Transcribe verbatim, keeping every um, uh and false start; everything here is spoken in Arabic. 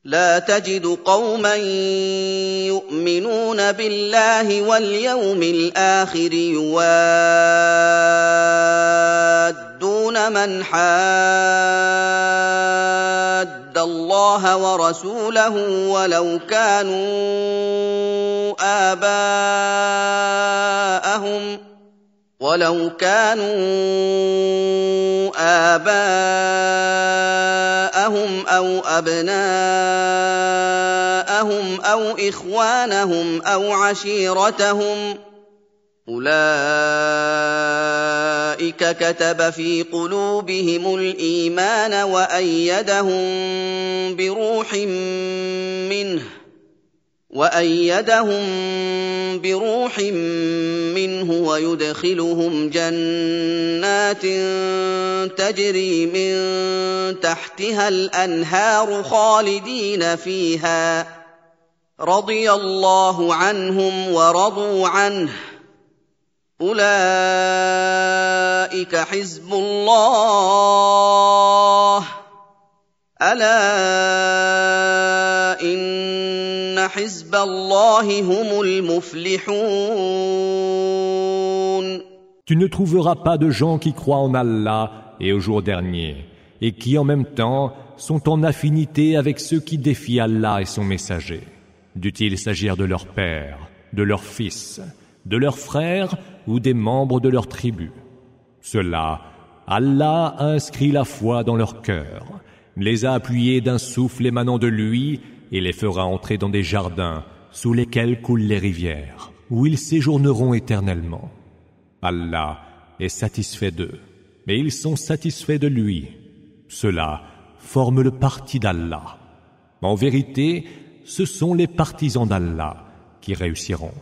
لا تجد قوما يؤمنون بالله واليوم الآخر يوادون من حاد الله ورسوله ولو كانوا آباءهم ولو كانوا آباءهم أو أبناءهم أو إخوانهم أو عشيرتهم أولئك كتب في قلوبهم الإيمان وأيدهم بروح منه وأيدهم بروح منه ويدخلهم جنات تجري من تحتها الأنهار خالدين فيها رضي الله عنهم ورضوا عنه أولئك حزب الله ألا إن حزب الله هم المفلحون. Tu ne trouveras pas de gens qui croient en Allah et au jour dernier, et qui en même temps sont en affinité avec ceux qui défient Allah et son messager. Dût-il s'agir de leur père, de leurs fils, de leurs frères ou des membres de leur tribu. Cela, Allah a inscrit la foi dans leur cœur, les a appuyés d'un souffle émanant de lui et les fera entrer dans des jardins sous lesquels coulent les rivières, où ils séjourneront éternellement. Allah est satisfait d'eux, et ils sont satisfaits de lui. Ceux-là forment le parti d'Allah. En vérité, ce sont les partisans d'Allah qui réussiront.